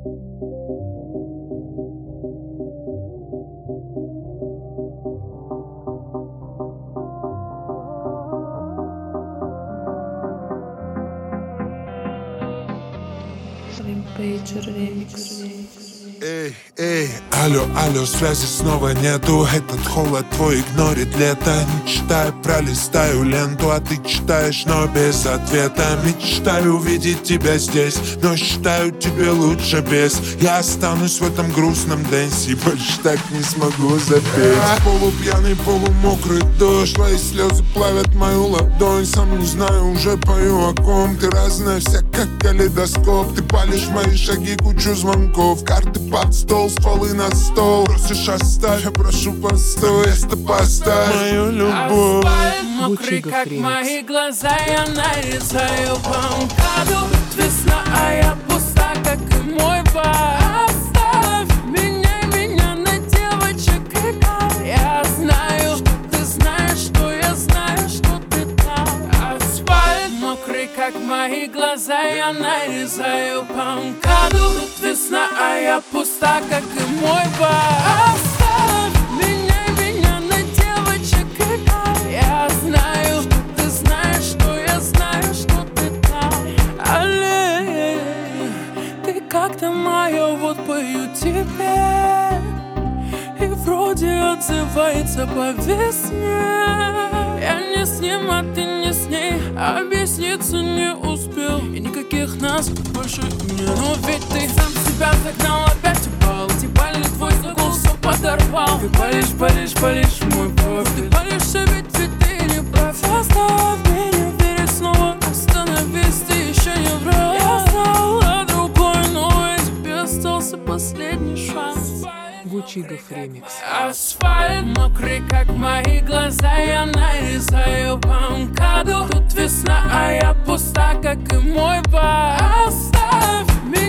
Эй, алло, связи снова нету. Этот холод твой игнорит лето. Не читаю, пролистаю ленту, а ты читаешь, но без ответа. Мечтаю увидеть тебя здесь, но считаю, тебе лучше без. Я останусь в этом грустном дэнсе, больше так не смогу запеть. Полупьяный, полумокрый дождь, твои слезы плавят мою ладонь. Сам не знаю, уже пою о ком. Ты разная вся, как калейдоскоп. Ты палишь мои шаги, кучу звонков. Карты под стол, стволы на стол. Просишь оставь, я прошу постой. Место поставь мою любовь. Асфальт мокрый, как мои глаза. Я нарезаю по МКАДу. Весна, а я пуста, как и мой бар. Оставь меня на девочек играй. Я знаю, что ты знаешь, что я знаю, что ты там. Асфальт мокрый, как мои глаза. Я нарезаю по МКАДу. Весна, а я пуста, как и мой бар. Оставь меня на девочек играй. Я знаю, что ты знаешь, что я знаю, что ты там. Алле, ты как-то моя, вот пою тебе. И вроде отзывается по весне. Я не с ним, а ты не с ней. Объясниться не успел. И никаких нас больше не. Но ведь ты сам себя загнал, опять упал. Типали твой закон все подорвал. Ты палишь мой профиль. Ты палишься, ведь ты не прав. Оставь меня верить снова. Остановись, ты еще не врал. Я знала другой, но и тебе остался последний шанс. Гучигов ремикс. Асфальт мокрый, как мои глаза. Я нарезаю по МКАДу. Тут весна, а я пуста, как и мой бар. Оставь меня